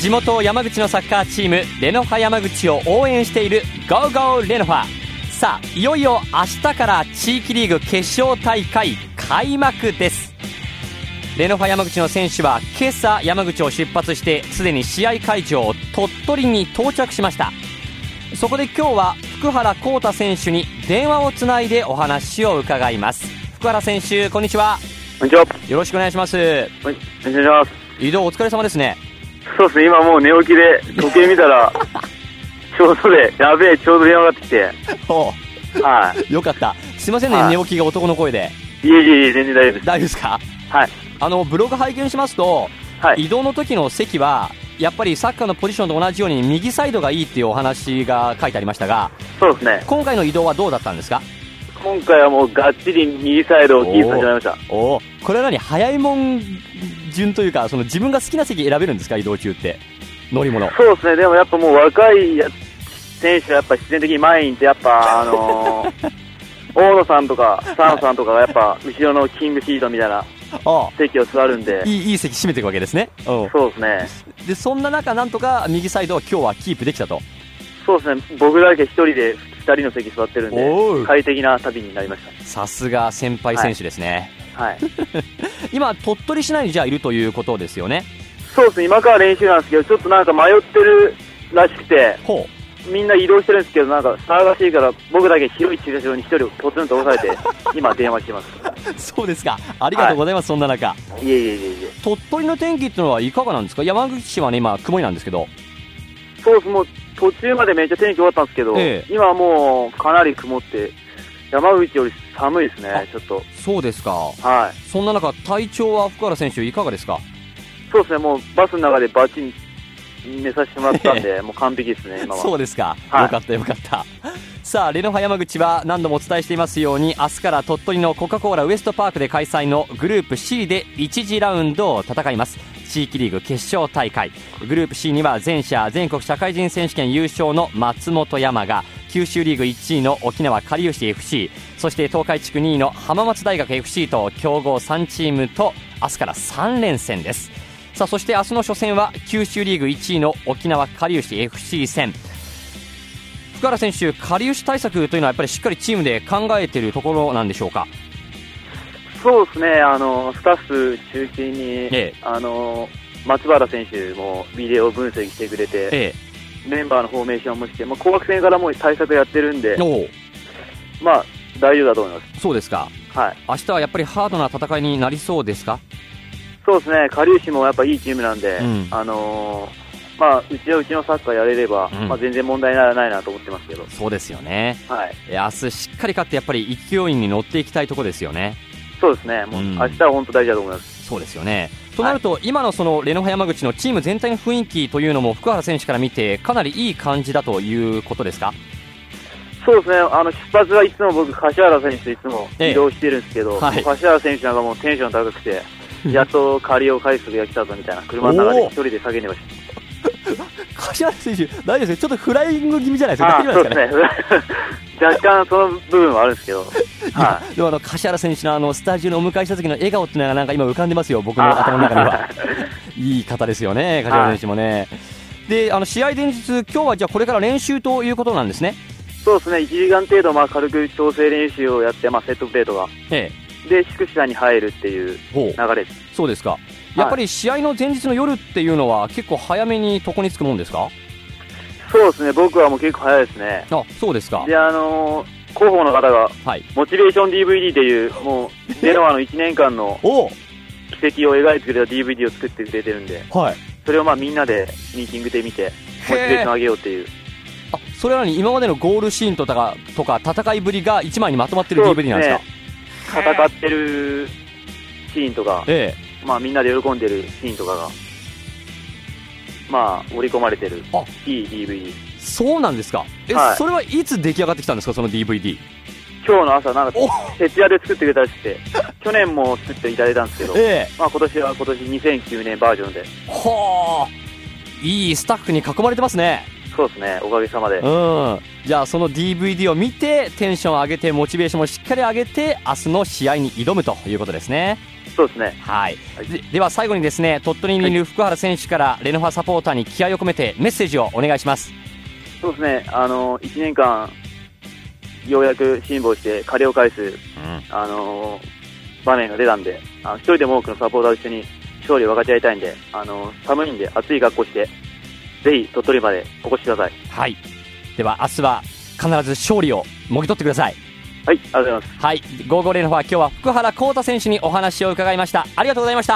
地元山口のサッカーチームレノファ山口を応援している GoGo レノファ。さあいよいよ明日から地域リーグ決勝大会開幕です。レノファ山口の選手は今朝山口を出発してすでに試合会場鳥取に到着しました。そこで今日は福原幸太選手に電話をつないでお話を伺います。福原選手、こんにちは。 こんにちは。 よろしくお願いします。 はい、お願いします。 移動お疲れ様ですね。 そうですね、今もう寝起きで時計見たらちょうどでやべえ、ちょうど電話がかってきてはい、よかった。すいませんね、寝起きが男の声で。 いえ全然大丈夫です。 大丈夫ですか。 はい。 ブログ拝見しますと、はい、移動の時の席はやっぱりサッカーのポジションと同じように右サイドがいいっていうお話が書いてありましたが、 そうですね。 今回の移動はどうだったんですか。 今回はもうがっちり右サイドをキープさせられました。 これは何、早いもん順というか、その自分が好きな席選べるんですか、移動中って乗り物。 そうですね。でもやっぱもう若い選手はやっぱ必然的に前にいて、やっぱ大野さんとか佐野さんとかがやっぱ後ろのキングシートみたいな席を座るんで、 いい席占めていくわけですね。 そうですね。 でそんな中なんとか右サイドを今日はキープできたと。 そうですね。僕だけ一人で2人の席座ってるんで快適な旅になりました。 さすが先輩選手ですね。 はい、 今鳥取市内にじゃあいるということですよね。 そうですね。今から練習なんですけど、ちょっとなんか迷ってるらしくて、みんな移動してるんですけど、なんか騒がしいから僕だけ広い駐車場に一人ポツンと押さえて今電話してますそうですか、ありがとうございます。そんな中、 いえ鳥取の天気っていうのはいかがなんですか。山口市はね今曇りなんですけど。 そうです。もう途中までめっちゃ天気良かったんですけど、今はもうかなり曇って山口より寒いですね。ちょっと。そうですか。はい。そんな中体調は福原選手いかがですか。 そうですね。もうバスの中でバッチリ寝させてもらったんでもう完璧ですね今は。そうですか、よかったよかったさあレノファ山口は何度もお伝えしていますように明日から鳥取のコカ・コーラウエストパークで開催のグループ C で1次ラウンドを戦います。地域リーグ決勝大会、グループ C には前者全国社会人選手権優勝の松本山が、九州リーグ1位の沖縄かりゆし FC、 そして東海地区2位の浜松大学 FC と強豪3チームと明日から3連戦です。さあそして明日の初戦は九州リーグ1位の沖縄かりゆし FC 戦。福原選手、かりゆし対策というのはやっぱりしっかりチームで考えているところなんでしょうか。そうですね。スタッフ中心に、松原選手もビデオ分析してくれて、メンバーのフォーメーションもして、紅白戦からもう対策やってるんで、まあ大丈夫だと思います。そうですか。はい。明日はやっぱりハードな戦いになりそうですか。そうですね。かりゆしもやっぱいいチームなんで、うちはうちのサッカーやれれば、全然問題にならないなと思ってますけど。そうですよね。はい。明日しっかり勝ってやっぱり勢いに乗っていきたいところですよね。そうですね。もう明日は本当大事だと思います。そうですよね。となると、今のそのレノファ山口のチーム全体の雰囲気というのも福原選手から見てかなりいい感じだということですか。そうですね。出発はいつも僕柏原選手といつも移動してるんですけど、柏原選手なんかもうテンション高くてやっと借りを返す時が来たぞみたいな車の中で一人で叫んでました。柏原選手大丈夫ですか。ちょっとフライング気味じゃないですか。そうですね。若干その部分はあるんですけど、でも柏原選手のスタジオにお迎えした時の笑顔っていうのがなんか今浮かんでますよ、僕の頭の中にはいい方ですよね、柏原選手もね。で試合前日、今日はじゃあこれから練習ということなんですね。そうですね。1時間程度軽く調整練習をやって、セットプレーとかで宿舎に入るっていう流れです。そうですか。やっぱり試合の前日の夜っていうのは結構早めに床につくもんですか。そうですね。僕はもう結構早いですね。あ、そうですか。で広報の方が、モチベーション DVD っていうもうレノアの1年間の軌跡を描いてくれた DVD を作ってくれてるんで、それをみんなでミーティングで見てモチベーション上げようっていう。それなのに今までのゴールシーンとか戦いぶりが1枚にまとまってる DVD なんですか。戦ってるシーンとか、みんなで喜んでるシーンとかが盛り込まれてるいい DVD。 そうなんですか。それはいつ出来上がってきたんですか、その DVD。 今日の朝なんか徹夜で作ってくれたらしくて去年も作っていただいたんですけど、今年2009年バージョンで。はあ、いいスタッフに囲まれてますね。 そうですね、おかげさまで。 じゃあその DVD を見てテンション上げてモチベーションもしっかり上げて明日の試合に挑むということですね。 そうですね。 はい。では最後にですね、鳥取にいる福原選手からレノファサポーターに気合を込めてメッセージをお願いします。 そうですね、1年間ようやく辛抱して借りを返す、場面が出たんで、一人でも多くのサポーターと一緒に勝利を分かち合いたいんで、寒いんで暑い格好して、ぜひ鳥取までお越しください。 はい。では明日は必ず勝利をもぎ取ってください。 はい、ありがとうございます。 はい、ゴーゴーレノファ、今日は福原幸太選手にお話を伺いました。ありがとうございました。